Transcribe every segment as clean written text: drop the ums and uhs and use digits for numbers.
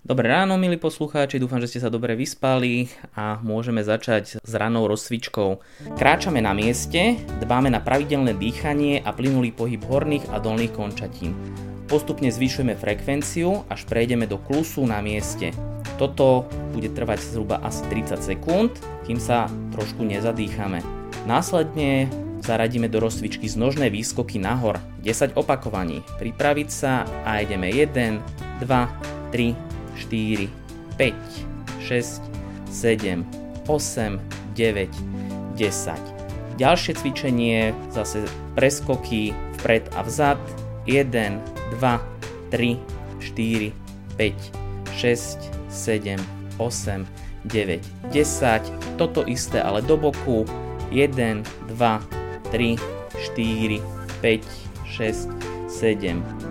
Dobré ráno, milí poslucháči, dúfam, že ste sa dobre vyspali a môžeme začať s ranou rozcvičkou. Kráčame na mieste, dbáme na pravidelné dýchanie a plynulý pohyb horných a dolných končatín. Postupne zvyšujeme frekvenciu, až prejdeme do klusu na mieste. Toto bude trvať zhruba asi 30 sekúnd, kým sa trošku nezadýchame. Následne zaradíme do rozcvičky z nožné výskoky nahor, 10 opakovaní. Pripraviť sa a ideme 1, 2, 3, 4, 5, 6, 7, 8, 9, 10. Ďalšie cvičenie, zase preskoky vpred a vzad. 1, 2, 3, 4, 5, 6, 7, 8, 9, 10. Toto isté, ale do boku. 1, 2, 3, 4, 5, 6, 7, 8, 9,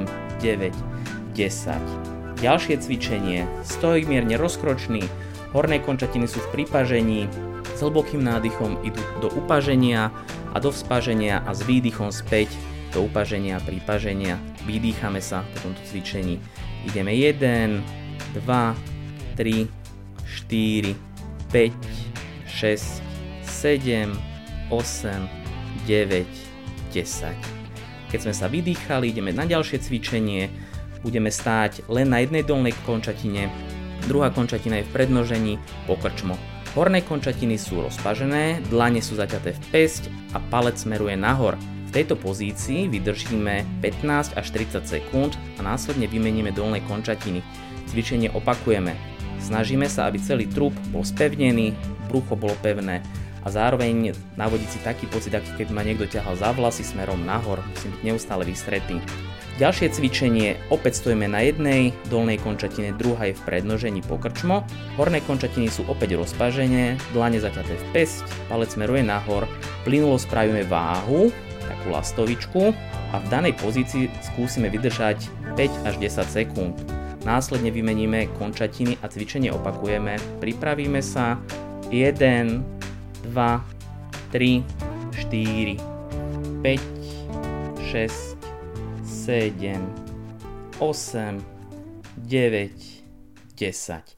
10. Ďalšie cvičenie, stojik mierne rozkročný, horné končatiny sú v pripažení, s hlbokým nádychom idú do upaženia a do vzpaženia a s výdychom späť do upaženia a pripaženia. Vydýchame sa po tomto cvičení. Ideme 1, 2, 3, 4, 5, 6, 7, 8, 9, 10. Keď sme sa vydýchali, ideme na ďalšie cvičenie. Budeme stáť len na jednej dolnej končatine, druhá končatina je v prednožení, pokrčmo. Horné končatiny sú rozpažené, dlane sú zaťaté v päsť a palec smeruje nahor. V tejto pozícii vydržíme 15 až 30 sekúnd a následne vymeníme dolné končatiny. Cvičenie opakujeme. Snažíme sa, aby celý trup bol spevnený, brucho bolo pevné a zároveň navodiť si taký pocit, ako keby ma niekto ťahal za vlasy smerom nahor, musím byť neustále vystretý. Ďalšie cvičenie, opäť stojíme na jednej dolnej končatine, druhá je v prednožení pokrčmo. Horné končatiny sú opäť rozpažené, dlane zaťaté v päsť, palec smeruje nahor, plynulo spravíme váhu, takú lastovičku a v danej pozícii skúsime vydržať 5 až 10 sekúnd. Následne vymeníme končatiny a cvičenie opakujeme. Pripravíme sa 1, 2, 3, 4, 5, 6, 7, 8, 9, 10.